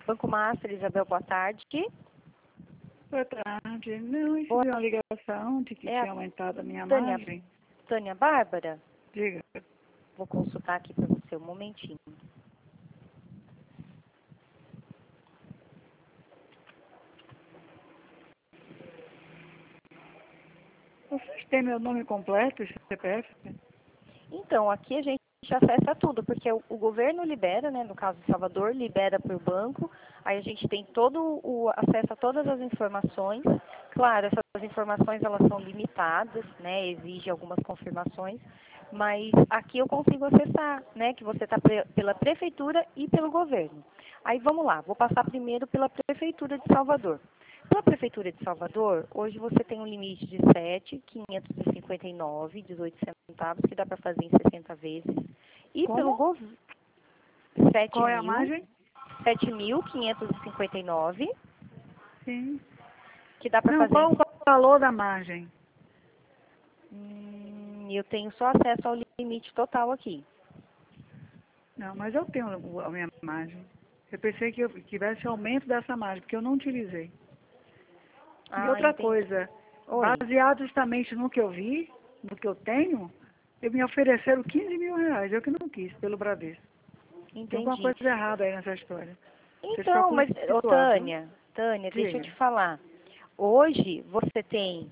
Banco Master, Isabel, boa tarde. Boa tarde. Não, recebi Boa... uma ligação de que tinha aumentado a minha margem. Tânia Bárbara? Diga. Vou consultar aqui para você um momentinho. Vocês têm meu nome completo, CPF? Então, aqui a gente acessa tudo, porque o governo libera, né, no caso de Salvador, libera para o banco, aí a gente tem todo o acesso a todas as informações. Claro, essas informações elas são limitadas, né, exige algumas confirmações, mas aqui eu consigo acessar, né, que você está pela prefeitura e pelo governo. Aí vamos lá, vou passar primeiro pela prefeitura de Salvador. Pela Prefeitura de Salvador, hoje você tem um limite de 7.559,18 centavos, que dá para fazer em 60 vezes. E Como? pelo governo, Qual é a margem? 7.559, Sim. que dá para Não, fazer qual o valor da margem? eu tenho só acesso ao limite total aqui. Não, mas eu tenho a minha margem. Eu pensei que eu tivesse aumento dessa margem, porque eu não utilizei. E outra Entendi. coisa, Oi. baseado justamente no que eu vi, no que eu tenho, me ofereceram 15 mil reais, eu que não quis, pelo Bradesco. Tem alguma Entendi. coisa errada aí nessa história. Vocês Então, procuram mas, se ô situar, viu? Tânia, deixa eu Diga. te falar. Hoje você tem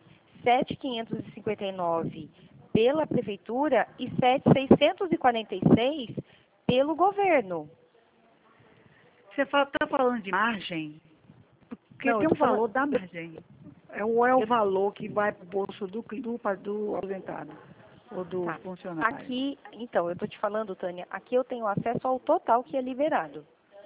7.559 pela prefeitura e 7.646 pelo governo. Você está falando de margem? Porque Não, eu tem tô um valor falando. da margem. Ou é o Eu, valor que vai para o bolso do aposentado ou do tá. funcionário? Aqui, então, eu tô te falando, Tânia, aqui eu tenho acesso ao total que é liberado.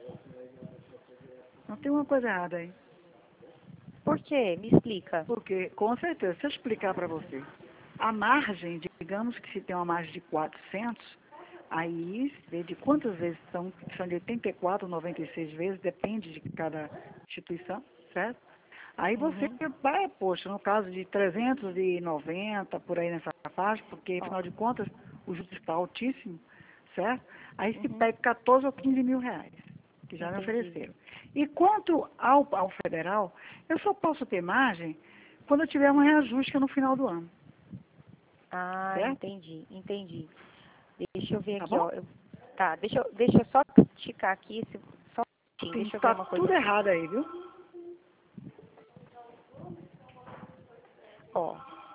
Não tem uma coisa errada aí. Por quê? Me explica. Porque, com certeza, se eu explicar para você, a margem, digamos que se tem uma margem de 400, aí, vê de quantas vezes são de 84, 96 vezes, depende de cada instituição, certo? Aí você Uhum. vai, poxa, no caso de 390, por aí nessa faixa, porque Ó. afinal de contas o juros está altíssimo, certo? Aí se Uhum. pega 14 ou 15 mil reais, que já me Entendi. ofereceram. E quanto ao federal, eu só posso ter margem quando eu tiver um reajuste no final do ano, Ah, certo? entendi. Deixa eu ver Tá aqui, bom? ó. Tá, deixa eu só esticar aqui, só um minutinho, deixa eu ver Tá uma coisa tudo aqui. errado aí, viu? Ó,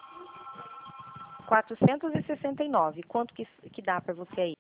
469. Quanto que dá para você aí?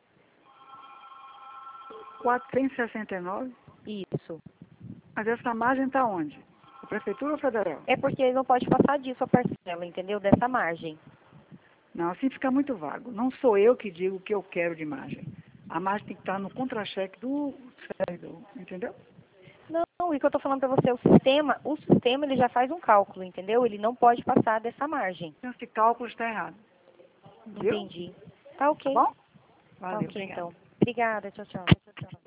469, Isso. mas essa margem está onde? A prefeitura ou federal? É porque ele não pode passar disso a parcela, entendeu? Dessa margem. Não, assim fica muito vago. Não sou eu que digo o que eu quero de margem. A margem tem que estar no contra-cheque do servidor, entendeu? Não, o que eu tô falando para você, o sistema ele já faz um cálculo, entendeu? Ele não pode passar dessa margem. Então, esse cálculo está errado. Viu? Entendi. Tá Tá ok. bom? Tá Valeu, ok, obrigada. então. Obrigada, tchau, tchau.